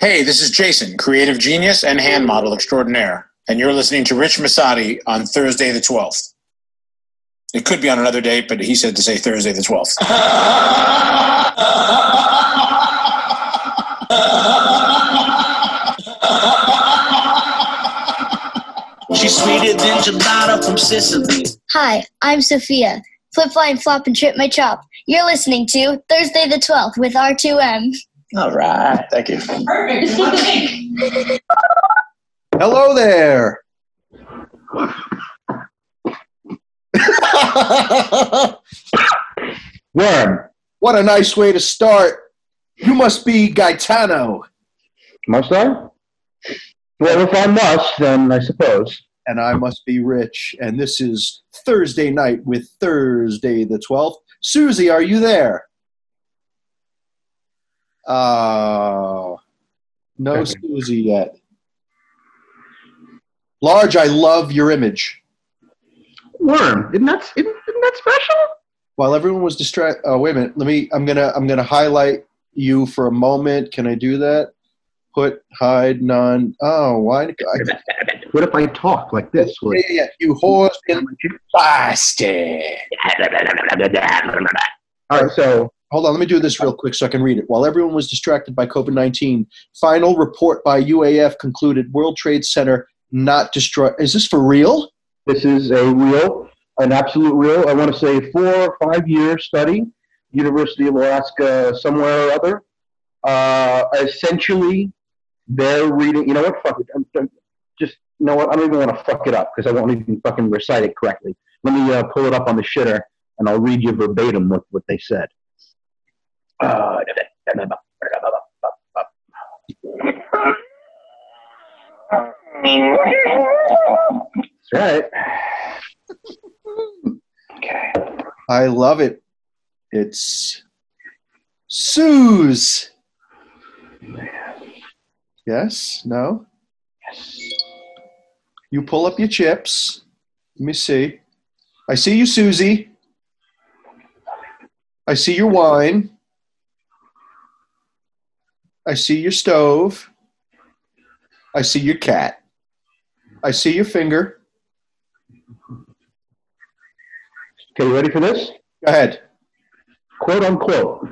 Hey, this is Jason, creative genius and hand model extraordinaire, and you're listening to Rich Masadi on Thursday the 12th. It could be on another date, but he said to say Thursday the 12th. She's sweeter than gelato from Sicily. Hi, I'm Sophia. Flip, fly, and flop and trip my chop. You're listening to Thursday the 12th with R2M. All right. Thank you. Perfect. Hello there. Worm, what a nice way to start. You must be Gaetano. Must I? Well, if I must, then I suppose. And I must be Rich. And this is Thursday night with Thursday the 12th. Susie, are you there? No Susie yet. Large, I love your image. Worm, isn't that special? While everyone was distracted, oh wait a minute. I'm gonna highlight you for a moment. Can I do that? Put, hide, none. Oh, why? What if I talk like this? Yeah. You horse and bastard. All right, so hold on. Let me do this real quick so I can read it. While everyone was distracted by COVID-19, final report by UAF concluded World Trade Center not destroyed. Is this for real? this is an absolute real, I want to say 4 or 5 year study, University of Alaska somewhere or other. Essentially, they're reading, you know what, fuck it, just, you know what, I don't even want to fuck it up because I won't even fucking recite it correctly. Let me pull it up on the shitter and I'll read you verbatim what they said. That's right. Okay. I love it. It's Suze. Yes? No? Yes. You pull up your chips. Let me see. I see you, Susie. I see your wine. I see your stove. I see your cat. I see your finger. Okay, you ready for this? Go ahead. Quote unquote.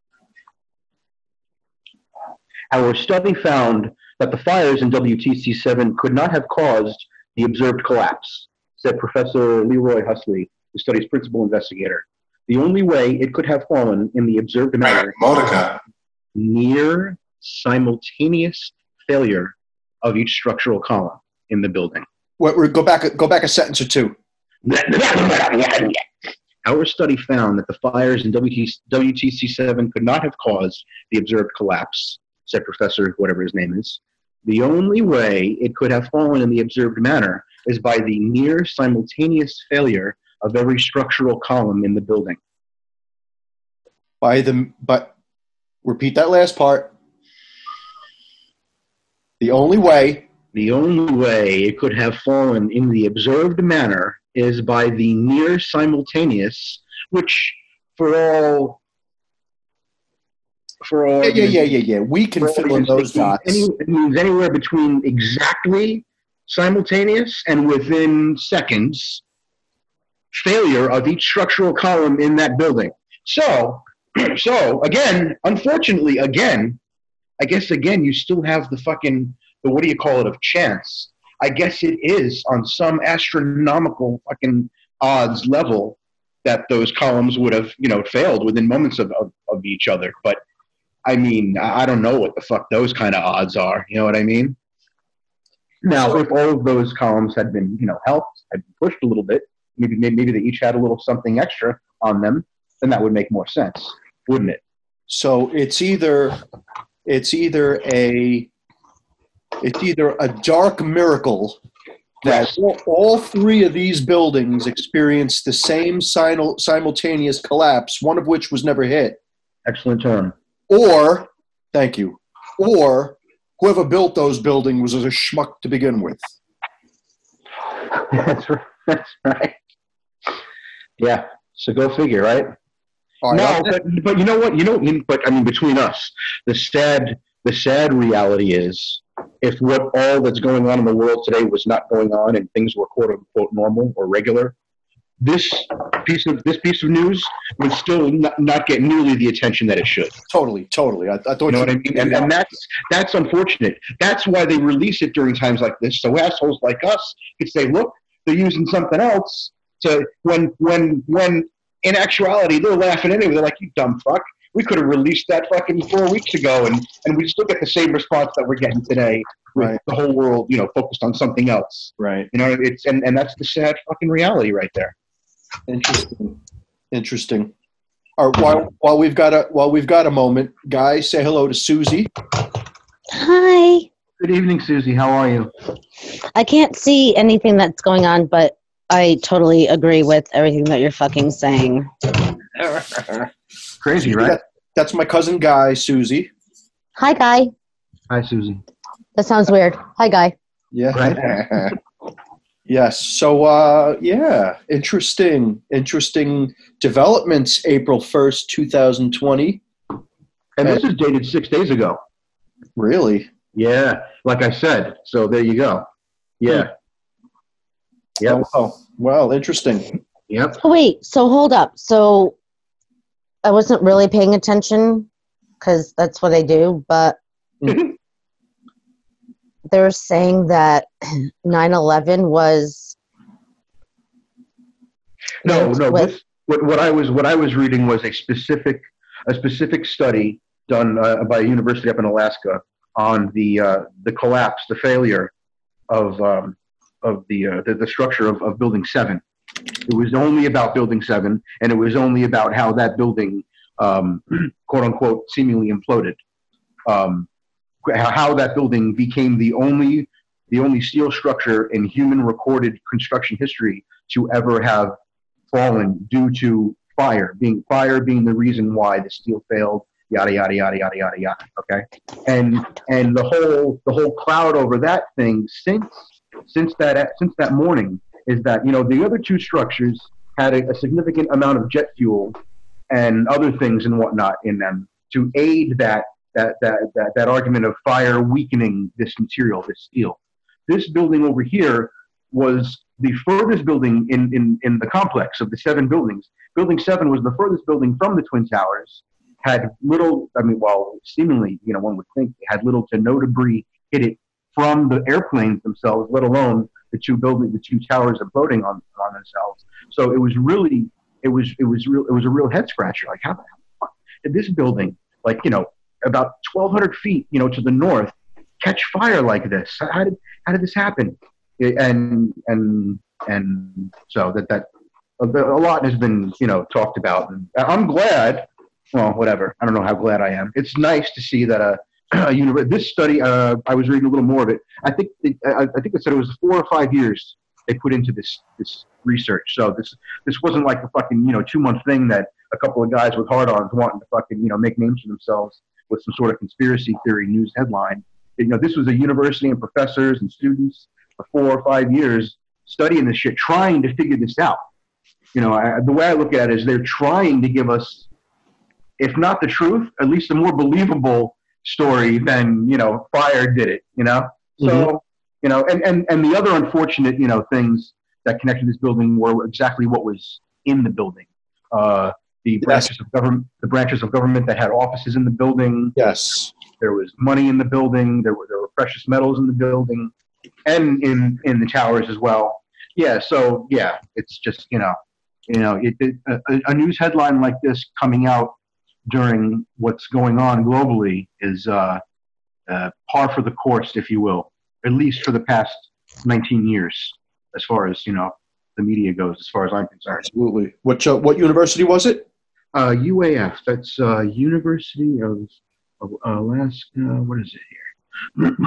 Our study found that the fires in WTC-7 could not have caused the observed collapse, said Professor Leroy Husley, the study's principal investigator. The only way it could have fallen in the observed manner near simultaneous failure of each structural column in the building. Go back a sentence or two. Our study found that the fires in WTC-7 could not have caused the observed collapse, said Professor whatever his name is. The only way it could have fallen in the observed manner is by the near simultaneous failure of every structural column in the building. But repeat that last part. The only way it could have fallen in the observed manner is by the near simultaneous, which for all. Yeah. We can fill in those dots. It means anywhere between exactly simultaneous and within seconds failure of each structural column in that building. So again, unfortunately, I guess you still have the what do you call it, of chance. I guess it is on some astronomical fucking odds level that those columns would have, failed within moments of each other. But I mean, I don't know what the fuck those kind of odds are. You know what I mean? Now, if all of those columns had been, helped, had been pushed a little bit, maybe they each had a little something extra on them, then that would make more sense, wouldn't it? So it's either a dark miracle that all three of these buildings experienced the same simultaneous collapse, one of which was never hit. Excellent term. Or whoever built those buildings was a schmuck to begin with. That's right. Yeah. So go figure, right? Right, no, but you know what? But I mean, between us, the sad The sad reality is, if what all that's going on in the world today was not going on and things were quote unquote normal or regular, this piece of news would still not get nearly the attention that it should. Totally. I thought You know what I mean? And that's unfortunate. That's why they release it during times like this, so assholes like us could say, look, they're using something else to when in actuality they're laughing anyway. They're like, you dumb fuck. We could have released that fucking 4 weeks ago, and we still get the same response that we're getting today with the whole world, focused on something else. Right. It's and that's the sad fucking reality right there. Interesting. All right, while we've got a moment, guys, say hello to Susie. Hi. Good evening, Susie. How are you? I can't see anything that's going on, but I totally agree with everything that you're fucking saying. Crazy, right? That's my cousin Guy, Susie. Hi, Guy. Hi, Susie. That sounds weird. Hi, Guy. Yeah. Right? Yes. So, interesting developments. April 1st, 2020. And this is dated 6 days ago. Really? Yeah. Like I said. So there you go. Yeah. Yep. Oh, well, interesting. Yep. Oh, wait. So hold up. So I wasn't really paying attention because that's what I do, but they're saying that 9/11 was No. What I was reading was a specific study done by a university up in Alaska on the collapse, the failure of the structure of Building 7. It was only about Building 7, and it was only about how that building, quote unquote, seemingly imploded. How that building became the only steel structure in human recorded construction history to ever have fallen due to fire being the reason why the steel failed. Yada yada yada yada yada yada. Okay, and the whole cloud over that thing since that morning is that the other two structures had a significant amount of jet fuel and other things and whatnot in them to aid that argument of fire weakening this material, this steel. This building over here was the furthest building in the complex of the 7 buildings. Building 7 was the furthest building from the Twin Towers, had little, seemingly, one would think it had little to no debris hit it from the airplanes themselves, let alone the two towers imploding on themselves. So it was a real head scratcher. Like, how the fuck did this building, about 1,200 feet, to the north, catch fire like this? How did this happen? And so that a lot has been talked about, and I'm glad. Well, whatever. I don't know how glad I am. It's nice to see that this study. I was reading a little more of it. I think it said it was 4 or 5 years they put into this research. So this wasn't like a fucking 2-month thing that a couple of guys with hard-ons wanting to fucking make names for themselves with some sort of conspiracy theory news headline. This was a university and professors and students for 4 or 5 years studying this shit, trying to figure this out. The way I look at it is they're trying to give us, if not the truth, at least a more believable story than fire did it. So and the other unfortunate things that connected this building were exactly what was in the building. The branches of government that had offices in the building. Yes. There was money in the building. There were precious metals in the building, and in the towers as well. Yeah. So yeah, it's just a news headline like this coming out during what's going on globally is par for the course, if you will, at least for the past 19 years, as far as the media goes, as far as I'm concerned. Absolutely. What university was it? UAF. That's University of Alaska. What is it here?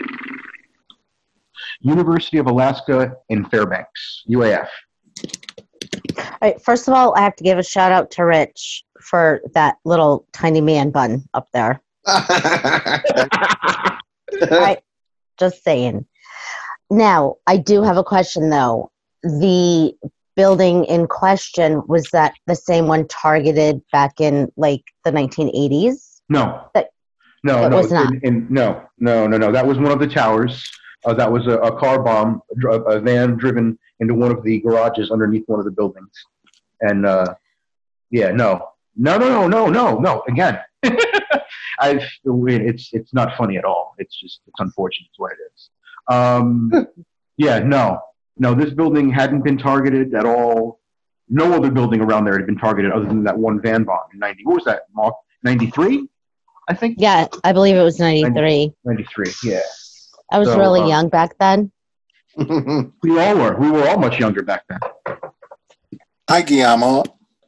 University of Alaska in Fairbanks. UAF. All right, first of all, I have to give a shout out to Rich for that little tiny man bun up there. Right, just saying. Now, I do have a question though. The building in question, was that the same one targeted back in the 1980s? No. No, It no, was not. no. That was one of the towers. That was a car bomb, a van driven into one of the garages underneath one of the buildings. And yeah, no. Again, it's not funny at all. It's unfortunate. It's what it is. Yeah, no. This building hadn't been targeted at all. No other building around there had been targeted other than that one van bomb in 90. What was that, Mark? 93, I think. Yeah, I believe it was 93. 93. Yeah. I was So, really young back then. We all were. We were all much younger back then. Hi, Guillermo.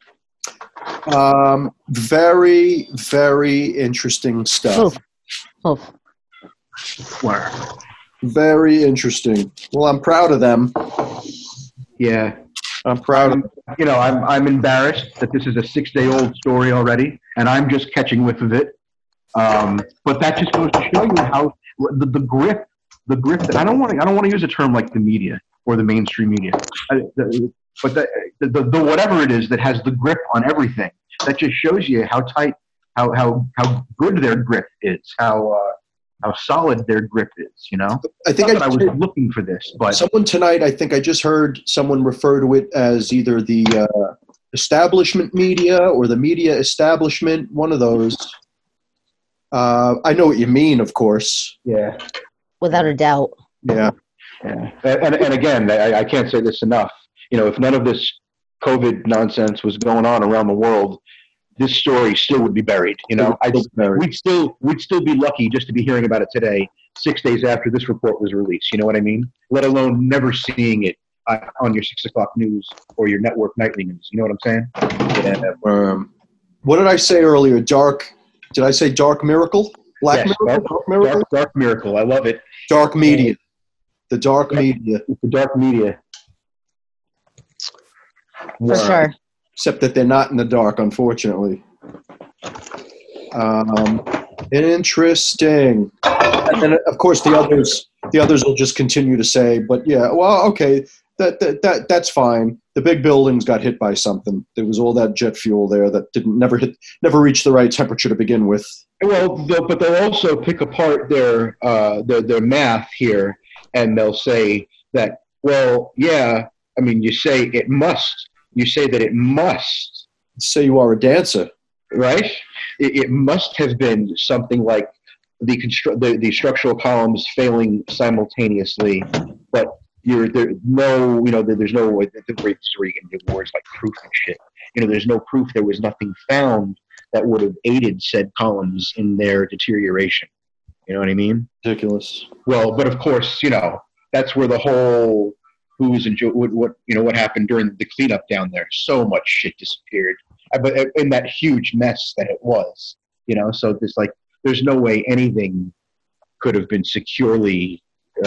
Very, very interesting stuff. Oof. Where? Very interesting. Well, I'm proud of them. Yeah. I'm proud of I'm embarrassed that this is a 6-day-old story already, and I'm just catching whiff of it. But that just goes to show you how the grip that I don't want to use a term like the media or the mainstream media, but the whatever it is that has the grip on everything. That just shows you how tight, how good their grip is, how solid their grip is. You know, I think I was looking for this, but someone tonight. I think I just heard someone refer to it as either the establishment media or the media establishment. One of those. I know what you mean, of course. yeah. Without a doubt. Yeah. Yeah. And again, I can't say this enough. If none of this COVID nonsense was going on around the world, this story still would be buried. We'd still be lucky just to be hearing about it today, 6 days after this report was released. You know what I mean? Let alone never seeing it on your 6 o'clock news or your network nightly news. You know what I'm saying? Yeah. What did I say earlier? Did I say dark miracle? Black yes, miracle? Dark miracle? Dark miracle. I love it. Dark media. The dark media. The dark media. For sure. Except that they're not in the dark, unfortunately. Interesting. And then, of course, the others will just continue to say, but yeah, well, okay, that's fine. The big buildings got hit by something. There was all that jet fuel there that never reached the right temperature to begin with. Well, but they'll also pick apart their math here, and they'll say that, well, yeah, I mean, you say it must. You say that it must. Say you are a dancer. Right? It must have been something like the structural columns failing simultaneously, but there's no way where you can give words like proof and shit. There's no proof. There was nothing found that would have aided said columns in their deterioration. You know what I mean? Ridiculous. Well, but of course, that's where the whole who's and what happened during the cleanup down there. So much shit disappeared, but in that huge mess that it was. So there's no way anything could have been securely,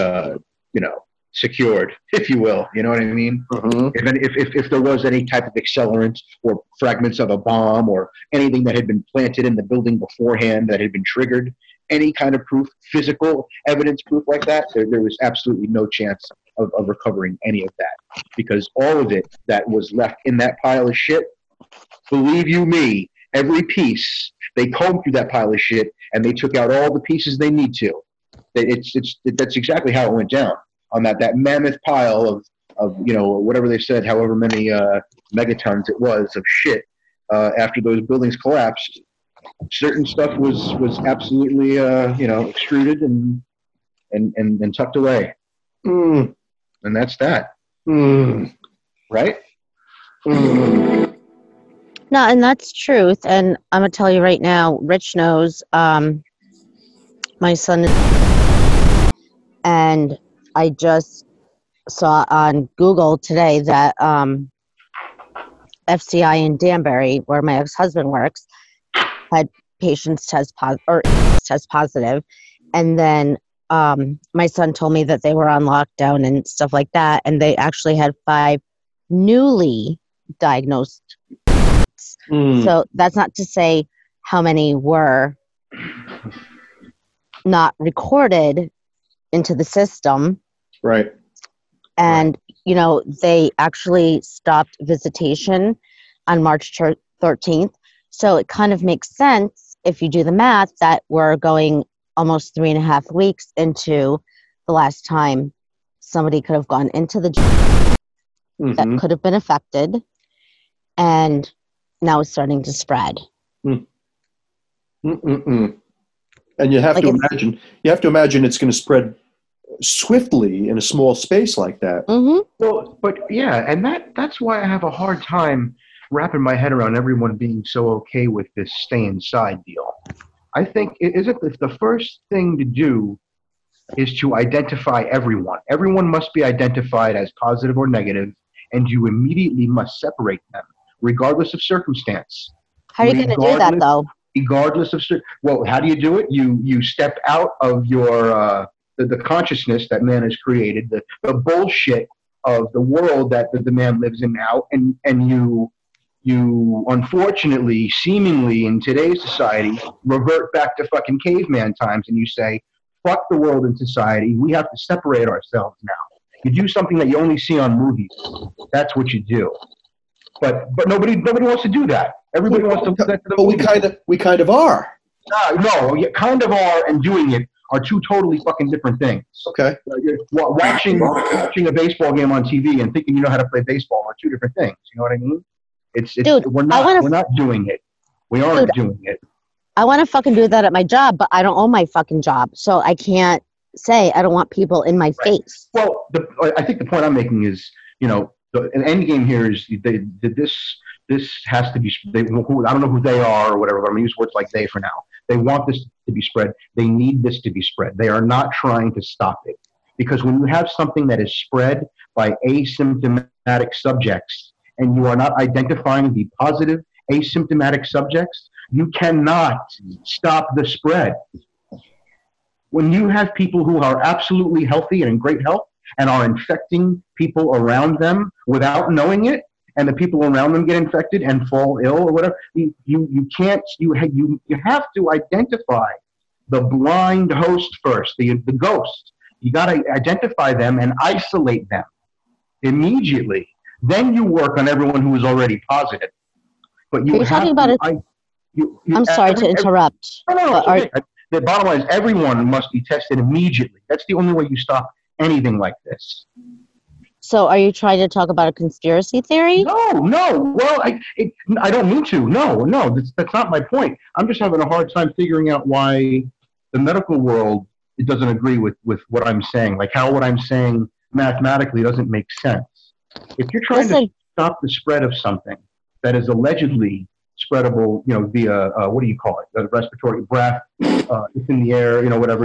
secured, if you will. You know what I mean? Mm-hmm. If there was any type of accelerant or fragments of a bomb or anything that had been planted in the building beforehand that had been triggered, any kind of proof, physical evidence proof like that, there was absolutely no chance of recovering any of that, because all of it that was left in that pile of shit, believe you me, every piece, they combed through that pile of shit and they took out all the pieces they need to. That's exactly how it went down on that mammoth pile of whatever they said, however many megatons it was of shit. After those buildings collapsed, certain stuff was absolutely extruded and tucked away. Mm. And that's that. Mm. Right? No, and that's truth. And I'm going to tell you right now, Rich knows my son is, and I just saw on Google today that FCI in Danbury, where my ex-husband works, had patients test positive. And then my son told me that they were on lockdown and stuff like that, and they actually had 5 newly diagnosed. So that's not to say how many were not recorded into the system. Right. And, they actually stopped visitation on March 13th. So it kind of makes sense if you do the math, that we're going almost 3.5 weeks into the last time somebody could have gone into the gym that could have been affected, and now it's starting to spread. And you have to imagine it's going to spread swiftly in a small space like that. Well, but yeah, and that's why I have a hard time wrapping my head around everyone being so okay with this stay inside deal. I think if the first thing to do is to identify everyone. Everyone must be identified as positive or negative, and you immediately must separate them, regardless of circumstance. How are you going to do that, though? Regardless of well, how do you do it? You step out of your the consciousness that man has created, the bullshit of the world that the man lives in now, and you unfortunately, seemingly in today's society, revert back to fucking caveman times, and you say, fuck the world and society. We have to separate ourselves now. You do something that you only see on movies. That's what you do. But nobody wants to do that. Everybody wants to. But we kind of are. No, you kind of are, and doing it are two totally fucking different things. Okay. Watching a baseball game on TV and thinking you know how to play baseball are two different things. You know what I mean? Dude, we're not doing it. We aren't doing it. I want to fucking do that at my job, but I don't own my fucking job, so I can't say I don't want people in my face. Well, I think the point I'm making is, an end game here is this has to be. I don't know who they are or whatever, but I'm going to use words like they for now. They want this to be spread. They need this to be spread. They are not trying to stop it, because when you have something that is spread by asymptomatic subjects and you are not identifying the positive asymptomatic subjects, you cannot stop the spread. When you have people who are absolutely healthy and in great health and are infecting people around them without knowing it, and the people around them get infected and fall ill or whatever, you have to identify the blind host first, the ghost. You got to identify them and isolate them immediately. Then you work on everyone who is already positive. But you're talking about it. I'm sorry to interrupt. No, okay. The bottom line is everyone must be tested immediately. That's the only way you stop anything like this. So are you trying to talk about a conspiracy theory? No. Well, I don't mean to. No, that's not my point. I'm just having a hard time figuring out why the medical world doesn't agree with what I'm saying. Like how what I'm saying mathematically doesn't make sense. If you're trying to stop the spread of something that is allegedly spreadable, via what do you call it? The respiratory breath. It's in the air, whatever.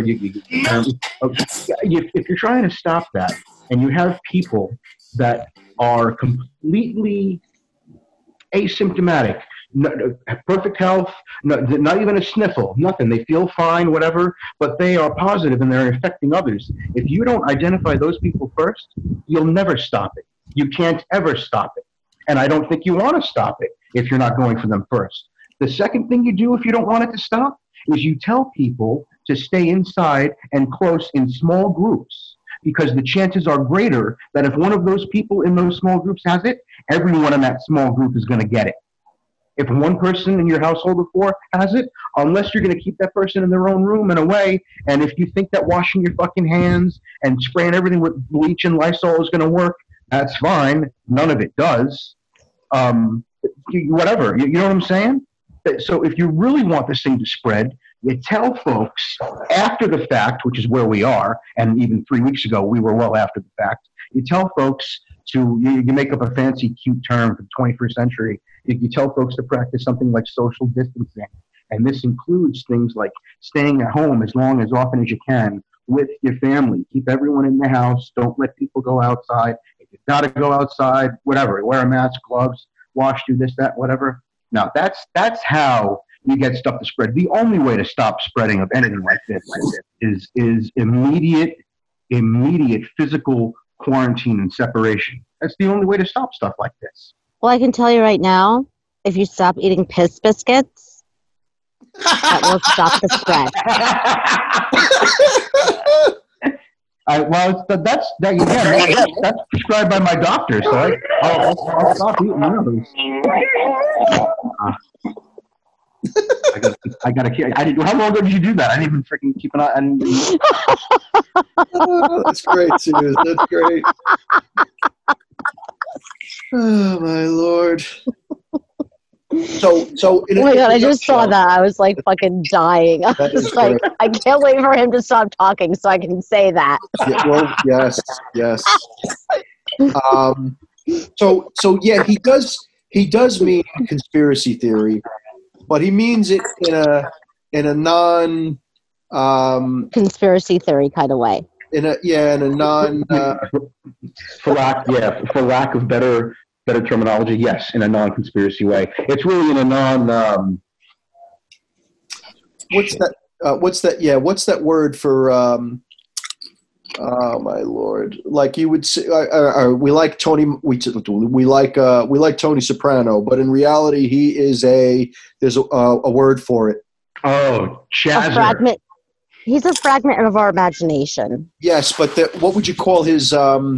If you're trying to stop that, and you have people that are completely asymptomatic, perfect health, not even a sniffle, nothing. They feel fine, whatever, but they are positive and they're infecting others. If you don't identify those people first, you'll never stop it. You can't ever stop it. And I don't think you want to stop it if you're not going for them first. The second thing you do if you don't want it to stop is you tell people to stay inside and close in small groups, because the chances are greater that if one of those people in those small groups has it, everyone in that small group is going to get it. If one person in your household of 4 has it, unless you're going to keep that person in their own room and away, and if you think that washing your fucking hands and spraying everything with bleach and Lysol is going to work, that's fine. None of it does. Whatever. You know what I'm saying? So if you really want this thing to spread, you tell folks after the fact, which is where we are, and even 3 weeks ago we were well after the fact. You tell folks you make up a fancy, cute term for the 21st century. You tell folks to practice something like social distancing, and this includes things like staying at home as often as you can with your family. Keep everyone in the house. Don't let people go outside. If you've got to go outside, whatever, wear a mask, gloves, wash, do this, that, whatever. Now that's how you get stuff to spread. The only way to stop spreading of anything like this is immediate physical quarantine and separation. That's the only way to stop stuff like this. Well, I can tell you right now, if you stop eating piss biscuits, that will stop the spread. That's prescribed by my doctor, so I'll stop eating those. I gotta keep. How long ago did you do that? I didn't even freaking keep an eye. Oh, that's great, Suze. That's great. Oh my Lord. So Oh my God, I just saw that. I was like fucking dying. I That was is like, great. I can't wait for him to stop talking so I can say that. Yeah, well, yes. So yeah, he does mean conspiracy theory, but he means it in a non Conspiracy theory kind of way. in a non for lack of better terminology, yes, in a non-conspiracy way. It's really in a non. what's that word for oh my Lord, like you would say we like Tony we like Tony Soprano, but in reality there's a word for it. Oh, A Chazzer. fragment. He's a fragment of our imagination. Yes, but what would you call his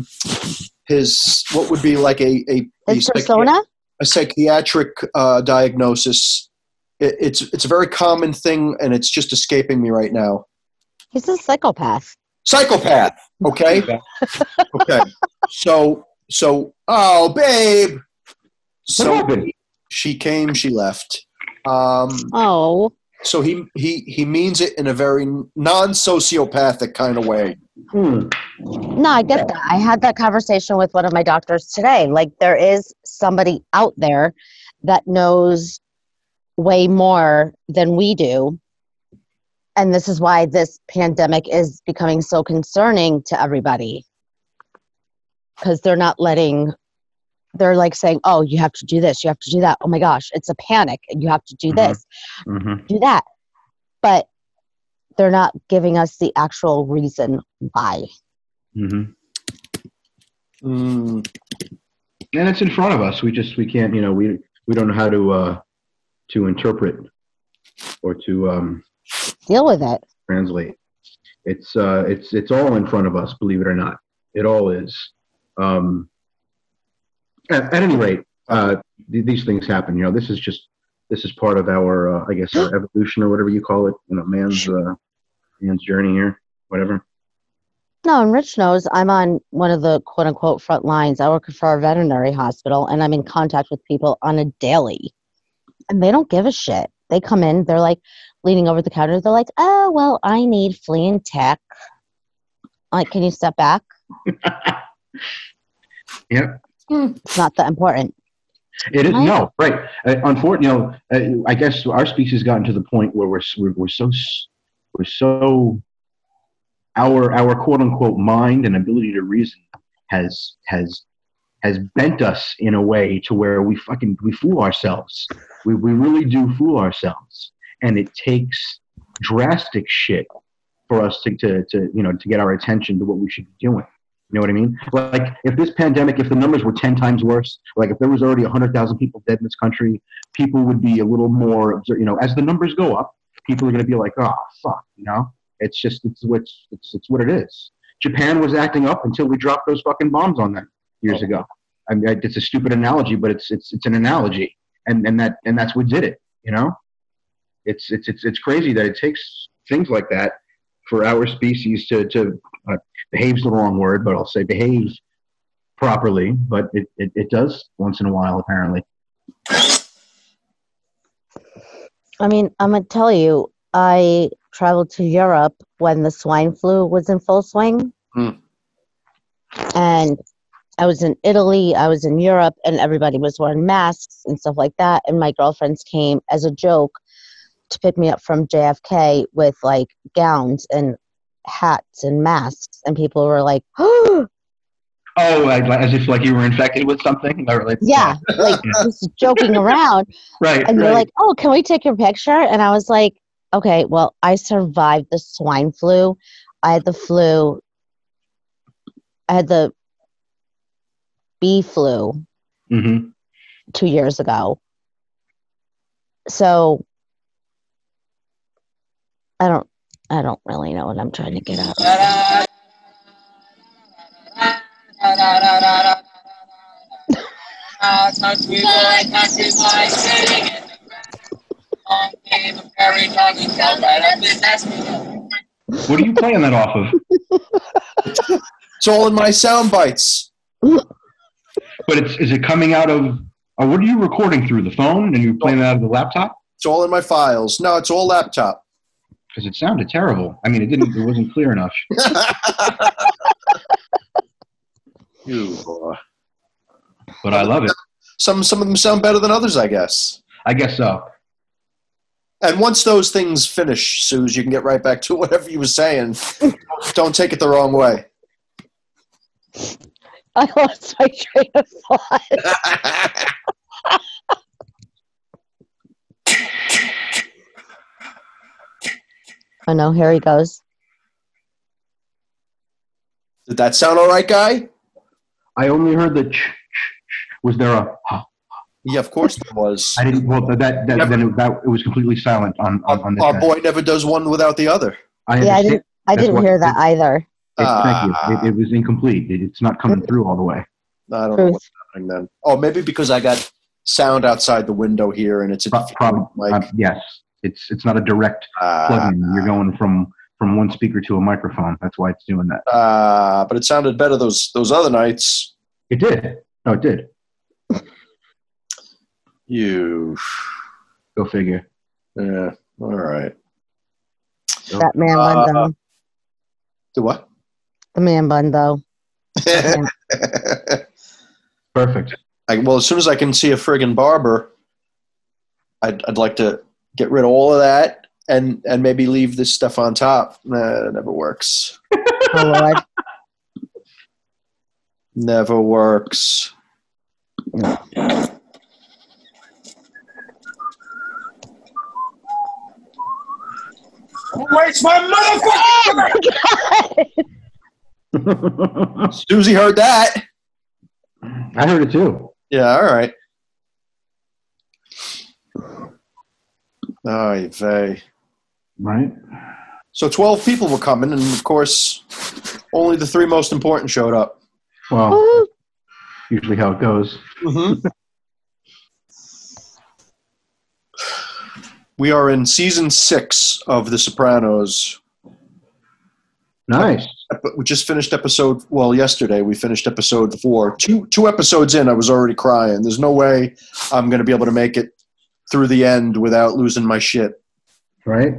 what would be like His persona? a psychiatric diagnosis? It's a very common thing, and it's just escaping me right now. He's a psychopath. Psychopath. Okay. Okay. So. Oh, babe. So What happened? she came. She left. Oh. So he means it in a very non-sociopathic kind of way. No, I get that. I had that conversation with one of my doctors today. Like, there is somebody out there that knows way more than we do. And this is why this pandemic is becoming so concerning to everybody. Because they're like saying, oh, you have to do this, you have to do that. Oh my gosh, it's a panic. And you have to do this, do that. But they're not giving us the actual reason why. And it's in front of us. We can't, we don't know how to interpret or to deal with it. Translate. It's all in front of us, believe it or not. It all is. At any rate, these things happen. This is part of our, I guess, our evolution or whatever you call it. Man's journey here, whatever. No, and Rich knows I'm on one of the quote unquote front lines. I work for a veterinary hospital, and I'm in contact with people on a daily, and they don't give a shit. They come in, they're like leaning over the counter. They're like, "Oh, well, I need flea and tick. Like, can you step back?" Yeah. It's not that important. It is no right. Unfortunately, I guess our species has gotten to the point where we're so our quote unquote mind and ability to reason has bent us in a way to where we fool ourselves. We really do fool ourselves, and it takes drastic shit for us to get our attention to what we should be doing. You know what I mean? Like, if this pandemic, if the numbers were 10 times worse, like if there was already 100,000 people dead in this country, people would be a little more, as the numbers go up, people are going to be like, oh, fuck, it's what it is. Japan was acting up until we dropped those fucking bombs on them years ago. I mean, it's a stupid analogy, but it's an analogy. And that's what did it, It's crazy that it takes things like that for our species to behave's the wrong word, but I'll say behave properly, but it does once in a while, apparently. I mean, I'm going to tell you, I traveled to Europe when the swine flu was in full swing. And I was in Italy, I was in Europe, and everybody was wearing masks and stuff like that. And my girlfriends came as a joke to pick me up from JFK with like gowns and hats and masks, and people were like, oh, as if like you were infected with something? Like, yeah, like just joking around. Right. And they're like, oh, can we take your picture? And I was like, okay, well, I survived the swine flu. I had the flu. I had the bee flu 2 years ago. So I don't really know what I'm trying to get at. What are you playing that off of? It's all in my sound bites. But is it coming out of? What are you recording through the phone? And you're playing it out of the laptop? It's all in my files. No, it's all laptop. Because it sounded terrible. I mean, it wasn't clear enough. But I love it. Some of them sound better than others, I guess. I guess so. And once those things finish, Suze, you can get right back to whatever you were saying. Don't take it the wrong way. I lost my train of thought. Oh no, here he goes. Did that sound all right, Guy? I only heard the Was there a? Yeah, of course there was. I didn't. Well, it was completely silent on this. Our boy never does one without the other. I didn't hear that either. Thank you. It was incomplete. It's not coming through all the way. I don't know what's happening then. Oh, maybe because I got sound outside the window here, and it's probably yes. It's not a direct plug-in. You're going from one speaker to a microphone. That's why it's doing that. But it sounded better those other nights. It did. No, it did. You go figure. Yeah. All right. That man bun though. The what? The man bun though. Perfect. Well, as soon as I can see a friggin' barber, I'd like to get rid of all of that and maybe leave this stuff on top. Nah, it never works. Oh Lord. Never works. Waste my motherfucking Susie heard that. I heard it too. Yeah, all right. Oy vey. Right. So 12 people were coming, and of course, only the 3 most important showed up. Well, usually how it goes. Mm-hmm. We are in season 6 of The Sopranos. Nice. We just finished yesterday we finished episode 4. Two episodes in, I was already crying. There's no way I'm going to be able to make it through the end without losing my shit. Right?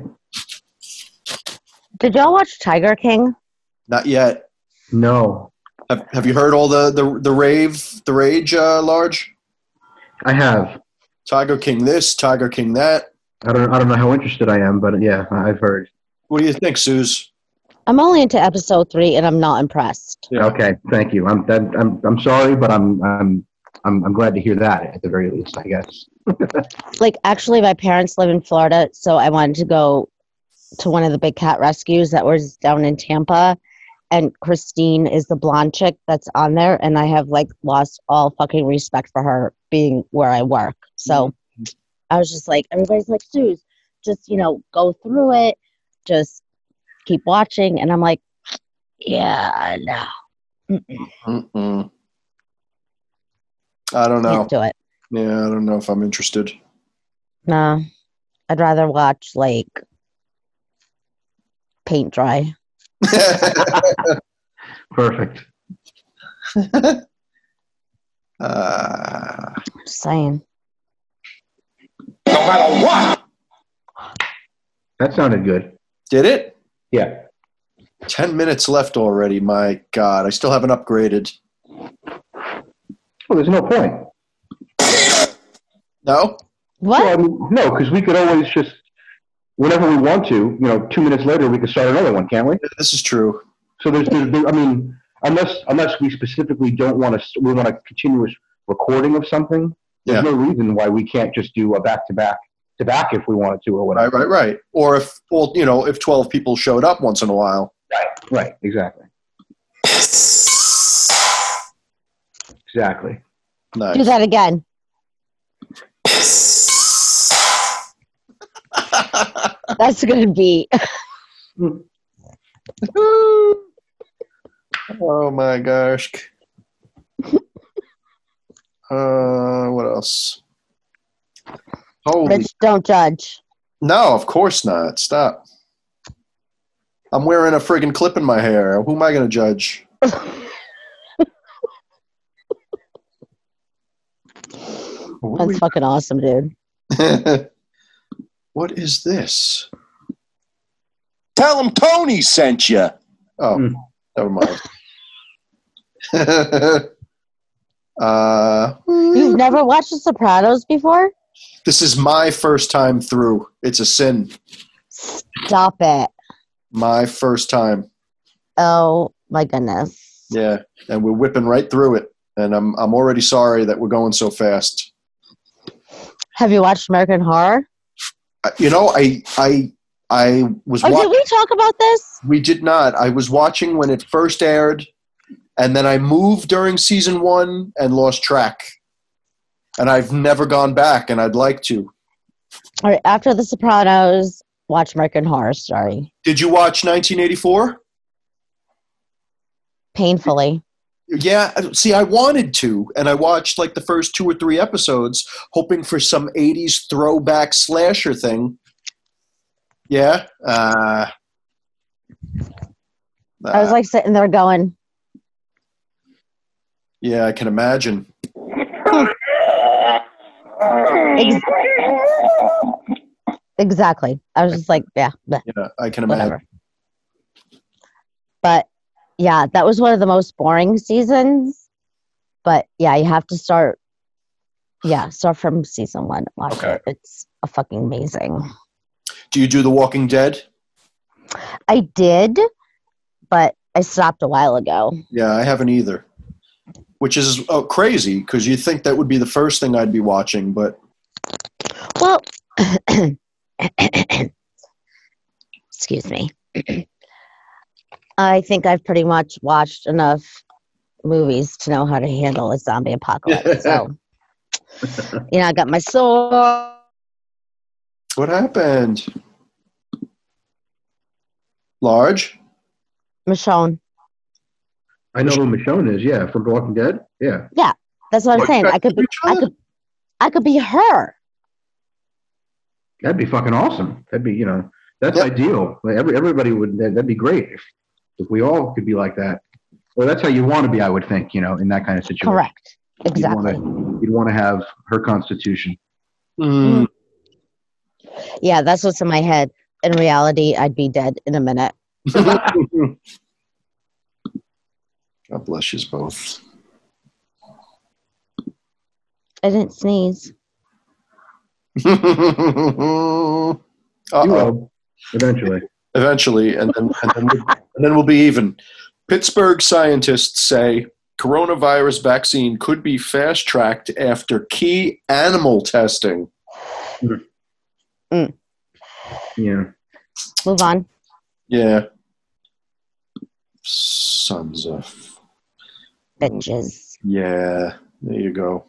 Did y'all watch Tiger King? Not yet. No. Have you heard all the rage, Large? I have. Tiger King this, Tiger King that. I don't know how interested I am, but yeah, I've heard. What do you think, Suze? I'm only into episode 3, and I'm not impressed. Yeah. Okay, thank you. I'm sorry, but I'm glad to hear that at the very least, I guess. Like, actually, my parents live in Florida, so I wanted to go to one of the big cat rescues that was down in Tampa, and Christine is the blonde chick that's on there, and I have, like, lost all fucking respect for her being where I work. So I was just like, everybody's like, Suze, just, go through it, just keep watching, and I'm like, yeah, no. Mm-mm. I don't know. Can't do it. Yeah, I don't know if I'm interested. No, I'd rather watch like paint dry. Perfect. Just saying. no matter what. That sounded good. Did it? Yeah. 10 minutes left already. My God, I still haven't upgraded. Well, there's no point. No? What? Well, I mean, no, because we could always just, whenever we want to, 2 minutes later, we could start another one, can't we? This is true. So there's I mean, unless we specifically we want a continuous recording of something, there's no reason why we can't just do a back-to-back if we wanted to or whatever. Right. Or if 12 people showed up once in a while. Right, exactly. Exactly. Nice. Do that again. That's a good beat. Oh my gosh. What else? Holy. Rich, don't judge. No, of course not. Stop. I'm wearing a friggin' clip in my hair. Who am I going to judge? That's fucking awesome, dude. What is this? Tell him Tony sent you. Oh, never mind. You've never watched The Sopranos before? This is my first time through. It's a sin. Stop it. My first time. Oh my goodness. Yeah, and we're whipping right through it. And I'm already sorry that we're going so fast. Have you watched American Horror? You know, I was Oh, did we talk about this? We did not. I was watching when it first aired, and then I moved during season 1 and lost track. And I've never gone back, and I'd like to. All right, after The Sopranos, watch American Horror Story. Did you watch 1984? Painfully. Yeah, see, I wanted to, and I watched like the first 2 or 3 episodes, hoping for some 80s throwback slasher thing. Yeah. I was like sitting there going. Yeah, I can imagine. Exactly. I was just like, yeah. Bleh, Yeah, I can imagine. whatever. But yeah, that was one of the most boring seasons. But yeah, you have to start. Yeah, start from season 1. Watch Okay. it. It's a fucking amazing. Do you do The Walking Dead? I did, but I stopped a while ago. Yeah, I haven't either. Which is crazy, because you'd think that would be the first thing I'd be watching, but... Well, excuse me. I think I've pretty much watched enough movies to know how to handle a zombie apocalypse. So, I got my sword. What happened? Large? Michonne. I know who Michonne is. Yeah, from The Walking Dead. Yeah. That's what I'm saying. I could be her. That'd be fucking awesome. That'd be, that's ideal. Like, everybody would. That'd be great if we all could be like that. Well, that's how you want to be, I would think. In that kind of situation. Correct. Exactly. You'd want to have her constitution. Mm. Yeah, that's what's in my head. In reality, I'd be dead in a minute. God bless you both. I didn't sneeze. You will, eventually. Eventually, and then we'll be even. Pittsburgh scientists say coronavirus vaccine could be fast-tracked after key animal testing. Mm. Yeah. Move on. Yeah. Sons of... Bitches. Yeah, there you go.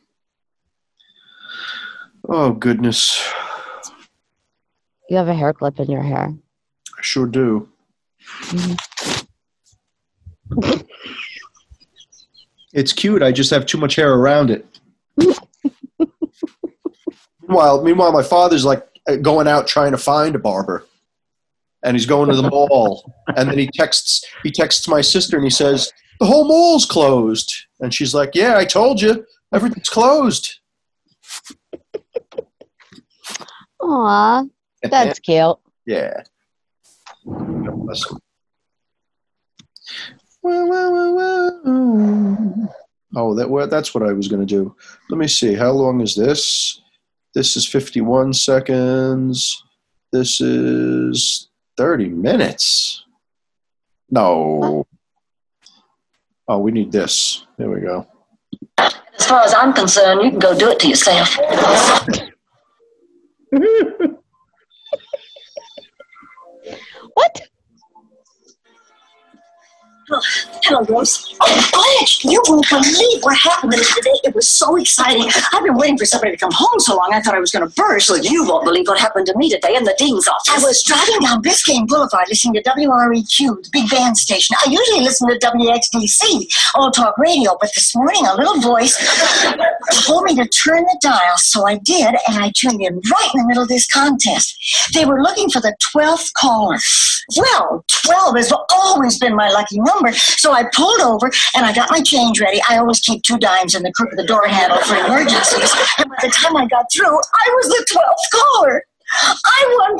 Oh, goodness. You have a hair clip in your hair. I sure do. It's cute. I just have too much hair around it. Meanwhile, my father's like going out trying to find a barber. And he's going to the mall. And then he texts my sister and he says, "The whole mall's closed." And she's like, "Yeah, I told you. Everything's closed." Aw, that's cute. Yeah. God bless him. Oh, that's what I was going to do. Let me see. How long is this? This is 51 seconds. This is 30 minutes. No. Oh, we need this. There we go. As far as I'm concerned, you can go do it to yourself. What? Hello, Rose. Oh, Blanche, you won't believe what happened to me today. It was so exciting. I've been waiting for somebody to come home so long, I thought I was going to burst. Well, you won't believe what happened to me today in the dean's office. I was driving down Biscayne Boulevard listening to WREQ, the big band station. I usually listen to WXDC, All Talk Radio, but this morning a little voice told me to turn the dial, so I did, and I tuned in right in the middle of this contest. They were looking for the 12th caller. Well, 12 has always been my lucky number, so I pulled over and I got my change ready. I always keep 2 dimes in the crook of the door handle for emergencies, and by the time I got through, I was the 12th caller. I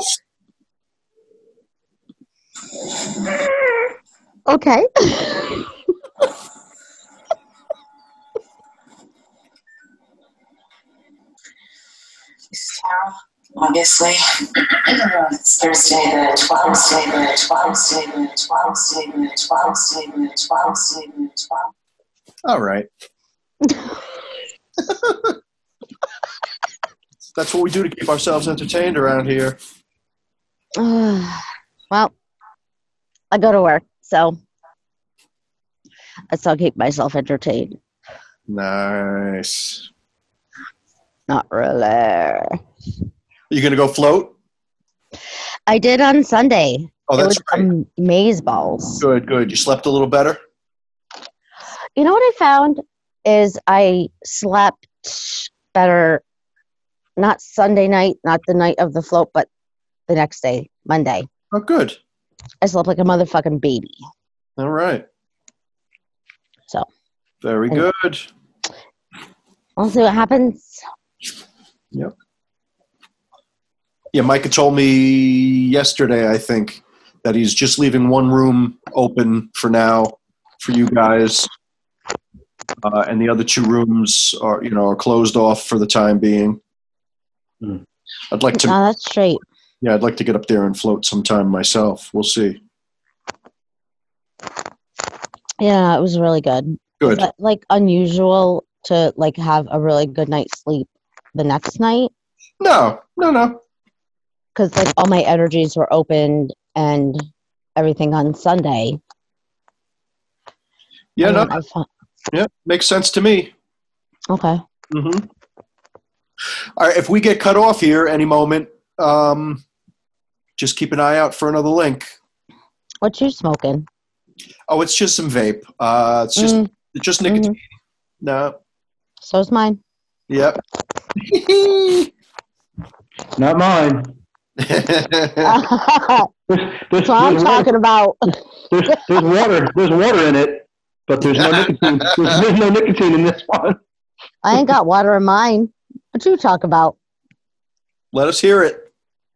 won. Okay. Obviously, it's Thursday the 12th. All right. That's what we do to keep ourselves entertained around here. Well, I go to work, so I still keep myself entertained. Nice. Not really. You going to go float? I did on Sunday. Oh, that's right. Amazeballs. Good. You slept a little better? You know what I found is I slept better, not Sunday night, not the night of the float, but the next day, Monday. Oh, good. I slept like a motherfucking baby. All right. So. Very good. We'll see what happens. Yep. Yeah, Micah told me yesterday, I think, that he's just leaving one room open for now for you guys, and the other 2 rooms are closed off for the time being. I'd like to. No, that's straight. Yeah, I'd like to get up there and float sometime myself. We'll see. Yeah, it was really good. Good. Is that, like, unusual to like have a really good night's sleep the next night? No. Because like all my energies were opened and everything on Sunday. Yeah, yeah, makes sense to me. Okay. Mm-hmm. All right, if we get cut off here any moment, just keep an eye out for another link. What you smoking? Oh, it's just some vape. It's just nicotine. No. So's mine. Yep. Not mine. That's what I'm talking about. There's water in it, but there's no nicotine. There's no nicotine in this one. I ain't got water in mine. What you talk about? Let us hear it.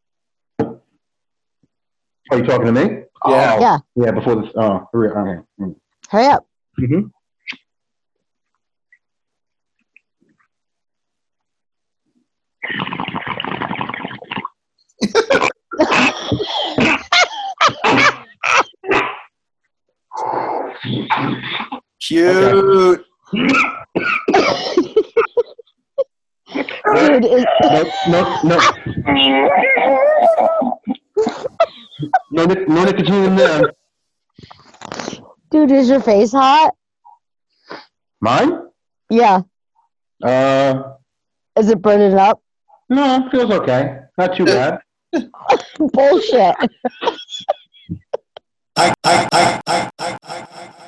Are you talking to me? Yeah. Yeah. Yeah, before this. Oh, okay. Hurry up. Mm-hmm. Cute. Dude, No nicotine in there. Dude, is your face hot? Mine? Yeah. Is it burning up? No, it feels okay. Not too bad. Bullshit.